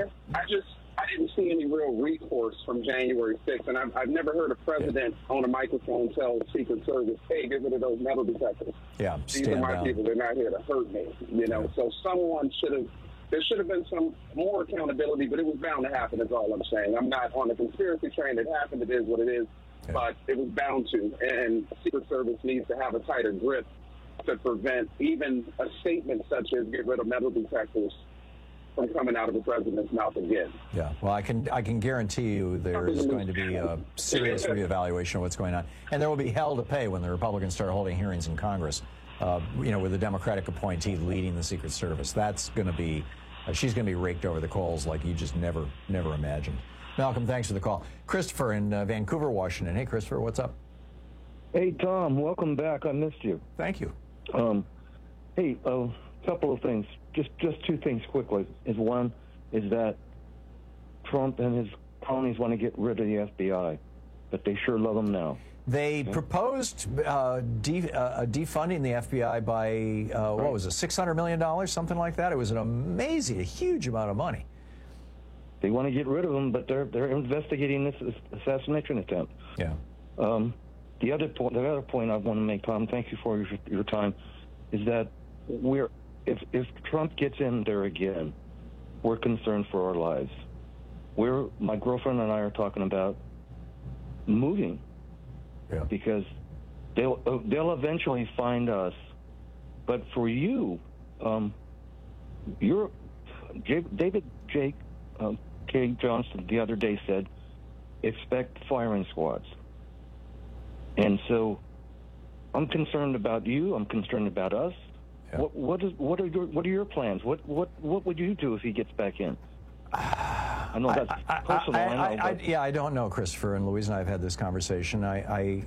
I didn't see any real recourse from January 6th, and I've never heard a president on a microphone tell the Secret Service, "Hey, get rid of those metal detectors. Yeah, these are my people. They're not here to hurt me." So someone should have. There should have been some more accountability, but it was bound to happen, is all I'm saying. I'm not on the conspiracy train. It happened. It is what it is. Yeah. But it was bound to. And the Secret Service needs to have a tighter grip to prevent even a statement such as get rid of metal detectors from coming out of the president's mouth again. Yeah, well, I can guarantee you there is going to be a serious reevaluation of what's going on. And there will be hell to pay when the Republicans start holding hearings in Congress, with a Democratic appointee leading the Secret Service. That's going to be... she's going to be raked over the coals like you just never imagined. Malcolm, thanks for the call. Christopher in Vancouver, Washington. Hey, Christopher, what's up? Hey, Tom, welcome back. I missed you. Thank you. Hey, a couple of things. Just two things quickly. One is that Trump and his cronies want to get rid of the FBI, but they sure love them now. They proposed defunding the FBI by, what was it, $600 million, something like that? It was a huge amount of money. They want to get rid of them, but they're investigating this assassination attempt. Yeah. The other point I want to make, Tom, thank you for your time, is that if Trump gets in there again, we're concerned for our lives. My girlfriend and I are talking about moving. Yeah. Because they'll eventually find us, but for you, David K. Johnson the other day said, expect firing squads, and so I'm concerned about you. I'm concerned about us. Yeah. What are your plans? What would you do if he gets back in? I know that's personal. I don't know, Christopher, and Louise and I have had this conversation. I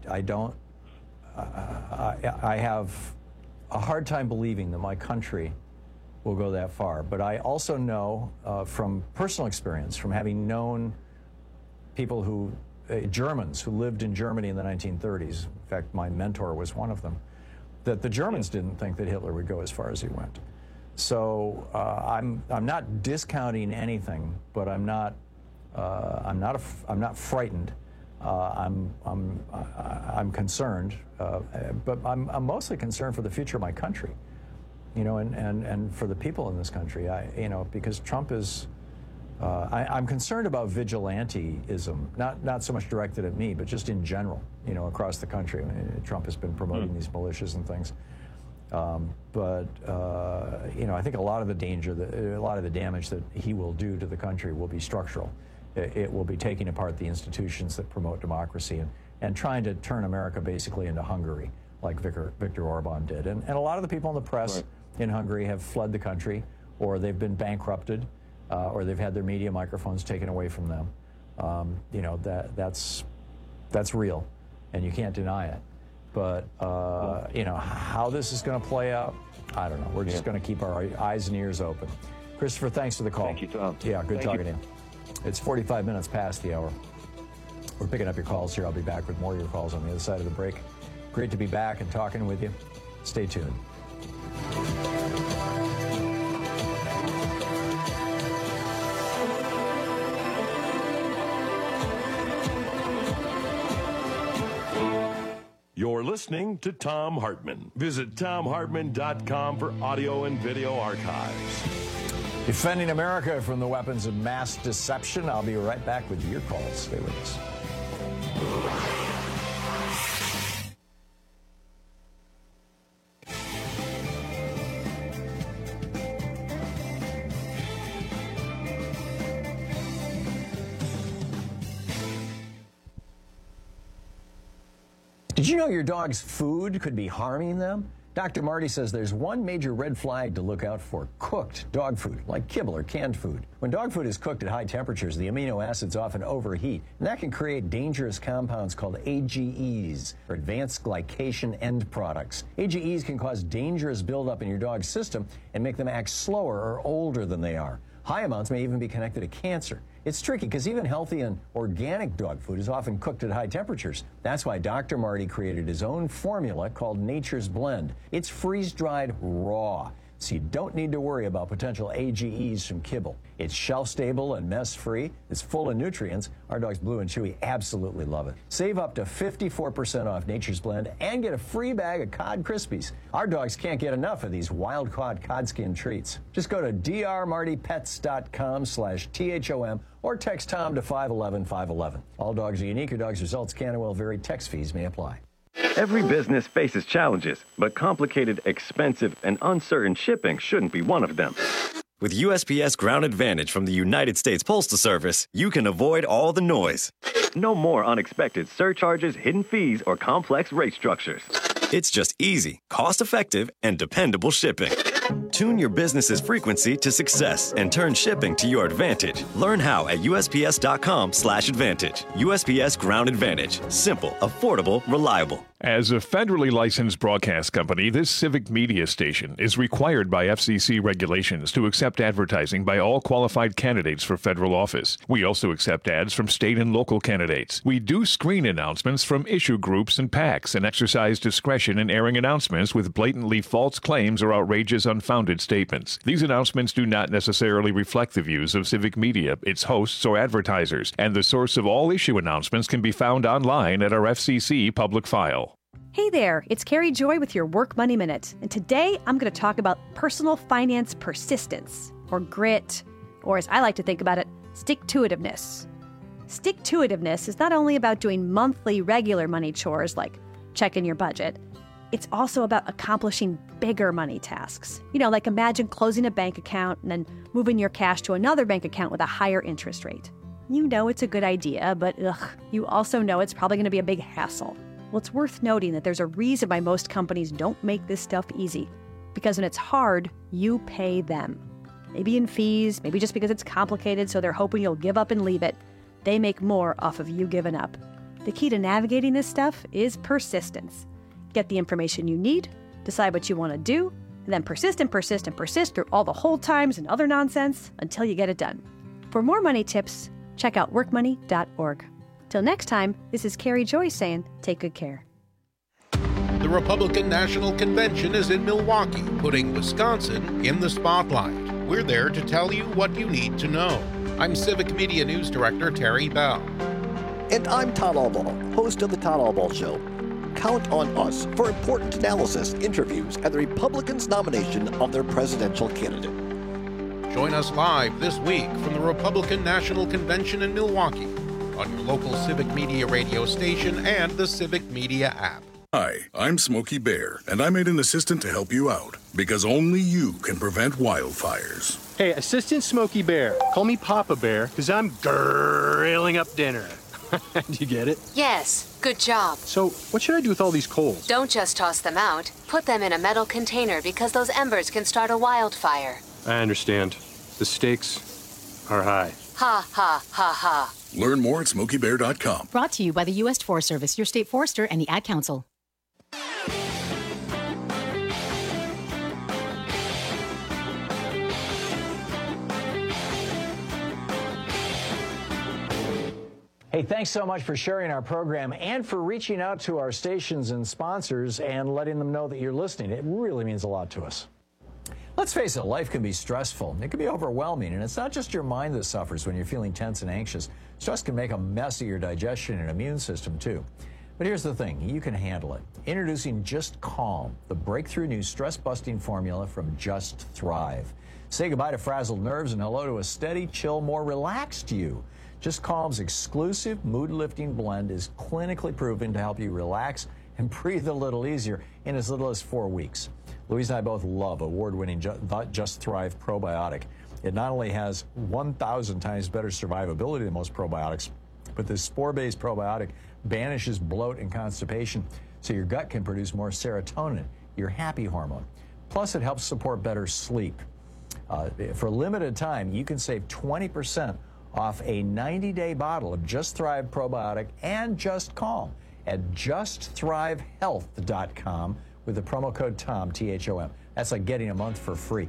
have a hard time believing that my country will go that far. But I also know from personal experience, from having known people Germans who lived in Germany in the 1930s, in fact, my mentor was one of them, that the Germans didn't think that Hitler would go as far as he went. So I'm not discounting anything, but I'm not frightened I'm concerned, but I'm mostly concerned for the future of my country, and for the people in this country. Because Trump is. I'm concerned about vigilanteism, not so much directed at me, but just in general, across the country. I mean, Trump has been promoting these militias and things. I think a lot of the damage that he will do to the country will be structural. It will be taking apart the institutions that promote democracy and trying to turn America basically into Hungary, like Viktor Orban did. And a lot of the people in the press in Hungary have fled the country, or they've been bankrupted, or they've had their media microphones taken away from them. That's real, and you can't deny it. But how this is going to play out, I don't know. We're just going to keep our eyes and ears open. Christopher, thanks for the call. Thank you, Tom. Yeah, good talking to you. It's 45 minutes past the hour. We're picking up your calls here. I'll be back with more of your calls on the other side of the break. Great to be back and talking with you. Stay tuned. You're listening to Thom Hartmann. Visit ThomHartmann.com for audio and video archives. Defending America from the weapons of mass deception. I'll be right back with your calls. Stay with us. Did you know your dog's food could be harming them? Dr. Marty says there's one major red flag to look out for: cooked dog food, like kibble or canned food. When dog food is cooked at high temperatures, the amino acids often overheat, and that can create dangerous compounds called AGEs, or advanced glycation end products. AGEs can cause dangerous buildup in your dog's system and make them act slower or older than they are. High amounts may even be connected to cancer. It's tricky because even healthy and organic dog food is often cooked at high temperatures. That's why Dr. Marty created his own formula called Nature's Blend. It's freeze-dried raw, so you don't need to worry about potential AGEs from kibble. It's shelf-stable and mess-free. It's full of nutrients. Our dogs Blue and Chewy absolutely love it. Save up to 54% off Nature's Blend and get a free bag of Cod Krispies. Our dogs can't get enough of these wild-caught cod skin treats. Just go to drmartypets.com/THOM or text Tom to 511-511. All dogs are unique. Your dog's results can and will vary. Text fees may apply. Every business faces challenges, but complicated, expensive, and uncertain shipping shouldn't be one of them. With USPS Ground Advantage from the United States Postal Service, you can avoid all the noise. No more unexpected surcharges, hidden fees, or complex rate structures. It's just easy, cost-effective, and dependable shipping. Tune your business's frequency to success and turn shipping to your advantage. Learn how at USPS.com/advantage. USPS Ground Advantage. Simple, affordable, reliable. As a federally licensed broadcast company, this civic media station is required by FCC regulations to accept advertising by all qualified candidates for federal office. We also accept ads from state and local candidates. We do screen announcements from issue groups and PACs and exercise discretion in airing announcements with blatantly false claims or outrageous, unfounded statements. These announcements do not necessarily reflect the views of civic media, its hosts, or advertisers, and the source of all issue announcements can be found online at our FCC public file. Hey there, it's Carrie Joy with your Work Money Minute, and today I'm going to talk about personal finance persistence, or grit, or as I like to think about it, stick-to-itiveness. Stick-to-itiveness is not only about doing monthly regular money chores like checking your budget, it's also about accomplishing bigger money tasks. Like imagine closing a bank account and then moving your cash to another bank account with a higher interest rate. You know it's a good idea, but you also know it's probably going to be a big hassle. Well, it's worth noting that there's a reason why most companies don't make this stuff easy. Because when it's hard, you pay them. Maybe in fees, maybe just because it's complicated, so they're hoping you'll give up and leave it. They make more off of you giving up. The key to navigating this stuff is persistence. Get the information you need, decide what you want to do, and then persist and persist and persist through all the hold times and other nonsense until you get it done. For more money tips, check out workmoney.org. Till next time, this is Carrie Joy saying, take good care. The Republican National Convention is in Milwaukee, putting Wisconsin in the spotlight. We're there to tell you what you need to know. I'm Civic Media News Director Terry Bell. And I'm Todd Albaugh, host of The Todd Albaugh Show. Count on us for important analysis, interviews, and the Republicans' nomination of their presidential candidate. Join us live this week from the Republican National Convention in Milwaukee on your local Civic Media radio station and the Civic Media app. Hi, I'm Smokey Bear, and I made an assistant to help you out, because only you can prevent wildfires. Hey, Assistant Smokey Bear, call me Papa Bear, because I'm grilling up dinner. Do you get it? Yes, good job. So, what should I do with all these coals? Don't just toss them out. Put them in a metal container because those embers can start a wildfire. I understand. The stakes are high. Ha, ha, ha, ha. Learn more at SmokeyBear.com. Brought to you by the U.S. Forest Service, your state forester, and the Ad Council. Hey, thanks so much for sharing our program and for reaching out to our stations and sponsors and letting them know that you're listening. It really means a lot to us. Let's face it, life can be stressful. It can be overwhelming, and it's not just your mind that suffers when you're feeling tense and anxious. Stress can make a mess of your digestion and immune system, too. But here's the thing, you can handle it. Introducing Just Calm, the breakthrough new stress-busting formula from Just Thrive. Say goodbye to frazzled nerves and hello to a steady, chill, more relaxed you. Just Calm's exclusive mood-lifting blend is clinically proven to help you relax and breathe a little easier in as little as 4 weeks. Louise and I both love award-winning Just Thrive probiotic. It not only has 1,000 times better survivability than most probiotics, but this spore-based probiotic banishes bloat and constipation so your gut can produce more serotonin, your happy hormone. Plus, it helps support better sleep. For a limited time, you can save 20% off a 90-day bottle of Just Thrive probiotic and Just Calm at justthrivehealth.com with the promo code TOM, T-H-O-M. That's like getting a month for free.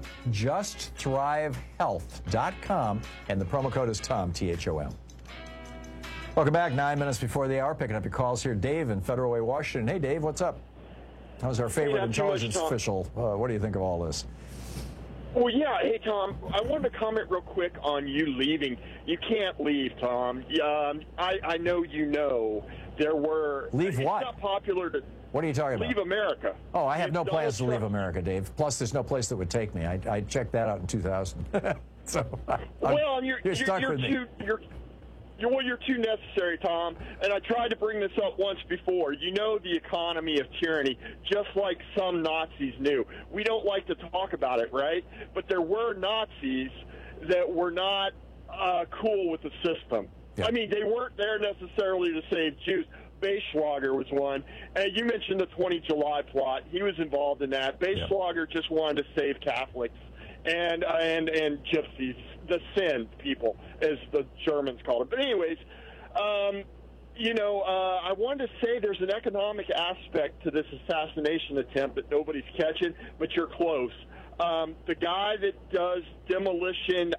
Justthrivehealth.com, and the promo code is TOM, T-H-O-M. Welcome back, 9 minutes before the hour. Picking up your calls here. Dave in Federal Way, Washington. Hey, Dave, what's up? How's our favorite intelligence official? What do you think of all this? Well, yeah. Hey, Tom, I wanted to comment real quick on you leaving. You can't leave, Tom. I know you know. There were... Leave what? It's not popular to... What are you talking about? Leave America. Oh, I have no plans to leave America, Dave. Plus, there's no place that would take me. I checked that out in 2000. So, you're stuck with me. You're too necessary, Tom. And I tried to bring this up once before. You know the economy of tyranny, just like some Nazis knew. We don't like to talk about it, right? But there were Nazis that were not cool with the system. Yeah. I mean, they weren't there necessarily to save Jews. Beischlager was one. And you mentioned the 20 July plot. He was involved in that. Beischlager just wanted to save Catholics and gypsies, the sin people, as the Germans called it. But anyways, I wanted to say there's an economic aspect to this assassination attempt that nobody's catching, but you're close. The guy that does demolition,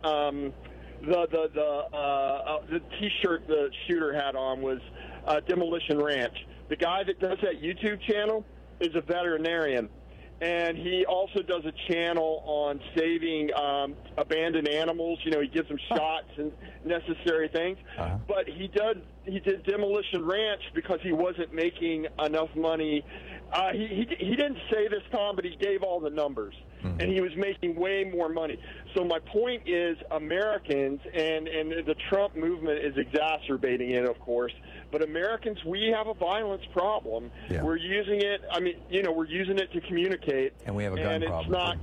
the T-shirt the shooter had on was Demolition Ranch. The guy that does that YouTube channel is a veterinarian. And he also does a channel on saving abandoned animals. You know, he gives them shots and necessary things. Uh-huh. But he did Demolition Ranch because he wasn't making enough money. He didn't say this, Tom, but he gave all the numbers. Mm-hmm. And he was making way more money. So my point is Americans, and the Trump movement is exacerbating it, of course, but Americans, we have a violence problem. Yeah. We're using it, we're using it to communicate. And we have a gun problem.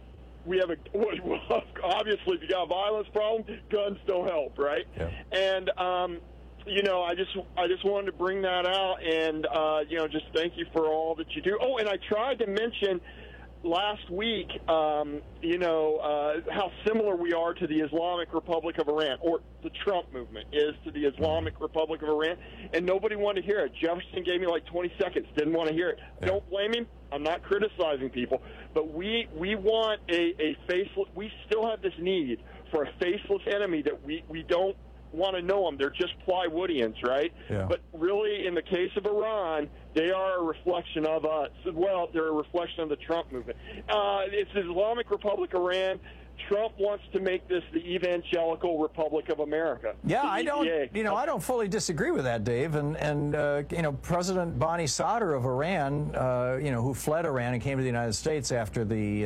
Obviously, if you got a violence problem, guns don't help, right? Yeah. And, I just wanted to bring that out and, just thank you for all that you do. Oh, and I tried to mention last week, how similar we are to the Islamic Republic of Iran, or the Trump movement is to the Islamic Republic of Iran, and nobody wanted to hear it. Jefferson gave me like 20 seconds, didn't want to hear it. Yeah. Don't blame him. I'm not criticizing people, but we want a faceless, we still have this need for a faceless enemy that we don't want to know them. They're just Plywoodians, right? Yeah. But really, in the case of Iran, they are a reflection of us. Well, they're a reflection of the Trump movement. It's the Islamic Republic of Iran. Trump wants to make this the evangelical Republic of America. Yeah, I don't fully disagree with that, Dave. And President Bani Sadr of Iran, who fled Iran and came to the United States after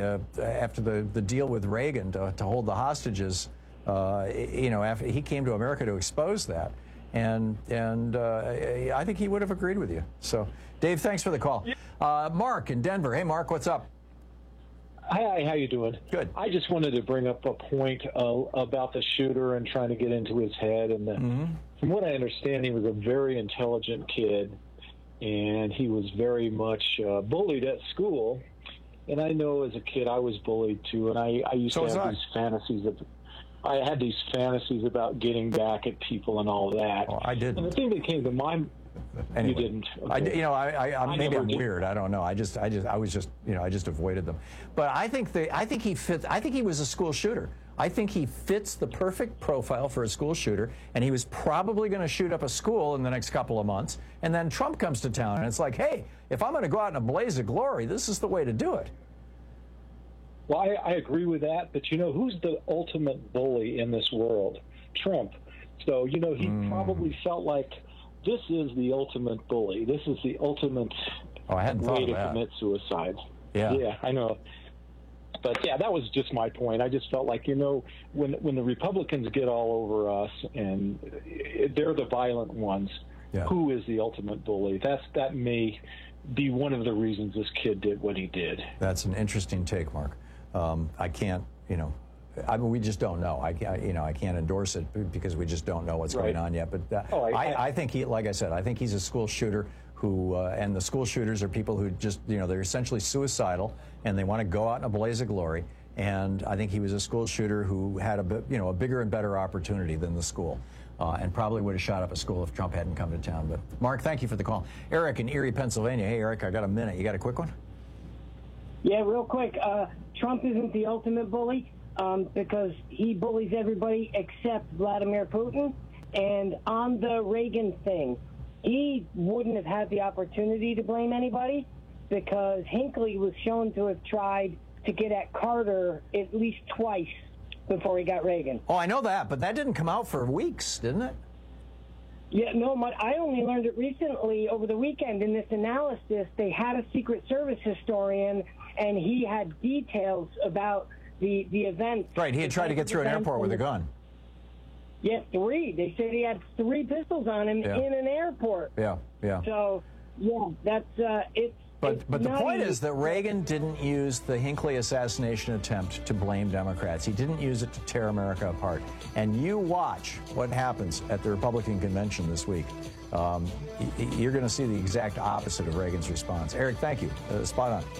the deal with Reagan to hold the hostages, after he came to America to expose that. And I think he would have agreed with you. So, Dave, thanks for the call. Mark in Denver. Hey, Mark, what's up? Hi, how you doing? Good. I just wanted to bring up a point about the shooter and trying to get into his head. And from what I understand, he was a very intelligent kid, and he was very much bullied at school. And I know as a kid I was bullied too, and I used to have these fantasies of. I had these fantasies about getting back at people and all that. Well, I didn't. And the thing that came to mind. Anyway, you didn't. Okay. Maybe I'm did. weird. I don't know. I just avoided them. But I think he fits. I think he was a school shooter. I think he fits the perfect profile for a school shooter, and he was probably going to shoot up a school in the next couple of months. And then Trump comes to town, and it's like, hey, if I'm going to go out in a blaze of glory, this is the way to do it. Well, I agree with that, but who's the ultimate bully in this world? Trump. So he probably felt like. This is the ultimate bully. This is the ultimate way to commit suicide. Yeah, I know. But yeah, that was just my point. I just felt like, when the Republicans get all over us and they're the violent ones, who is the ultimate bully? That may be one of the reasons this kid did what he did. That's an interesting take, Mark. I can't, we just don't know. I can't endorse it because we just don't know what's going on yet. But I think like I said, I think he's a school shooter who, and the school shooters are people who just, they're essentially suicidal and they want to go out in a blaze of glory. And I think he was a school shooter who had a bigger and better opportunity than the school, and probably would have shot up a school if Trump hadn't come to town. But Mark, thank you for the call. Eric in Erie, Pennsylvania. Hey, Eric, I got a minute. You got a quick one? Yeah, real quick. Trump isn't the ultimate bully. Because he bullies everybody except Vladimir Putin. And on the Reagan thing, he wouldn't have had the opportunity to blame anybody because Hinckley was shown to have tried to get at Carter at least twice before he got Reagan. Oh, I know that, but that didn't come out for weeks, didn't it? Yeah, no, I only learned it recently over the weekend in this analysis. They had a Secret Service historian, and he had details about the event. Right, he had tried to get through an airport with a gun. Yeah, 3. They said he had 3 pistols on him in an airport. Yeah. So, yeah, that's it's. But the point is that Reagan didn't use the Hinckley assassination attempt to blame Democrats. He didn't use it to tear America apart. And you watch what happens at the Republican convention this week. You're going to see the exact opposite of Reagan's response. Eric, thank you. Spot on.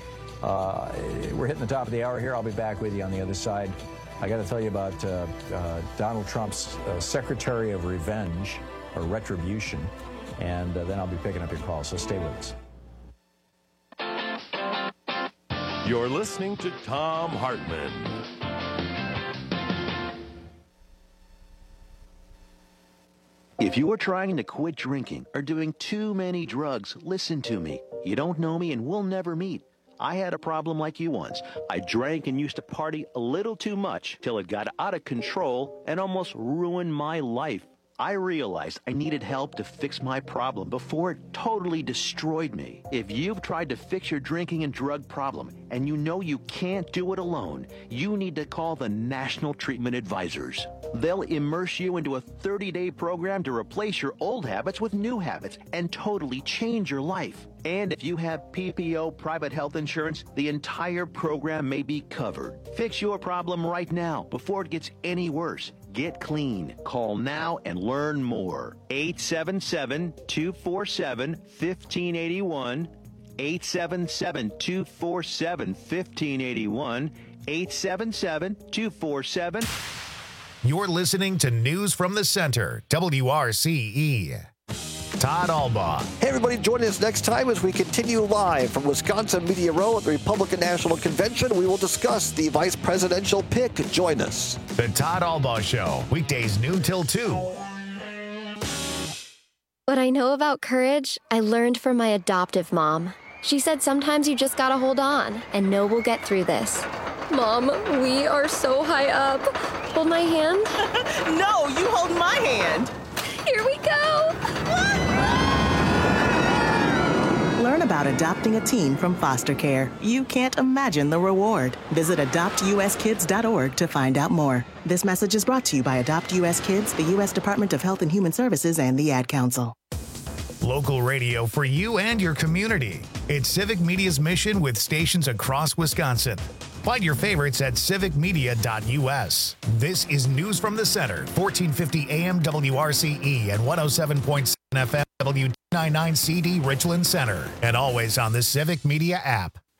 We're hitting the top of the hour here. I'll be back with you on the other side. I got to tell you about Donald Trump's Secretary of Revenge, or Retribution, and then I'll be picking up your call, so stay with us. You're listening to Thom Hartmann. If you are trying to quit drinking or doing too many drugs, listen to me. You don't know me and we'll never meet. I had a problem like you once. I drank and used to party a little too much till it got out of control and almost ruined my life. I realized I needed help to fix my problem before it totally destroyed me. If you've tried to fix your drinking and drug problem and you know you can't do it alone, you need to call the National Treatment Advisors. They'll immerse you into a 30-day program to replace your old habits with new habits and totally change your life. And if you have PPO private health insurance, the entire program may be covered. Fix your problem right now before it gets any worse. Get clean. Call now and learn more. 877-247-1581. 877-247-1581. 877-247. You're listening to News from the Center, WRCE. Todd Albaugh. Hey, everybody, join us next time as we continue live from Wisconsin Media Row at the Republican National Convention. We will discuss the vice presidential pick. Join us. The Todd Albaugh Show, weekdays noon till 2. What I know about courage, I learned from my adoptive mom. She said sometimes you just gotta hold on and know we'll get through this. Mom, we are so high up. Hold my hand. No, you hold my hand. Here we go. Learn about adopting a teen from foster care. You can't imagine the reward. Visit adoptuskids.org to find out more. This message is brought to you by Adopt US Kids, the U.S. Department of Health and Human Services, and the Ad Council. Local radio for you and your community. It's Civic Media's mission with stations across Wisconsin. Find your favorites at civicmedia.us. This is News from the Center, 1450 AM WRCE and 107.7 FM W99CD Richland Center, and always on the Civic Media app.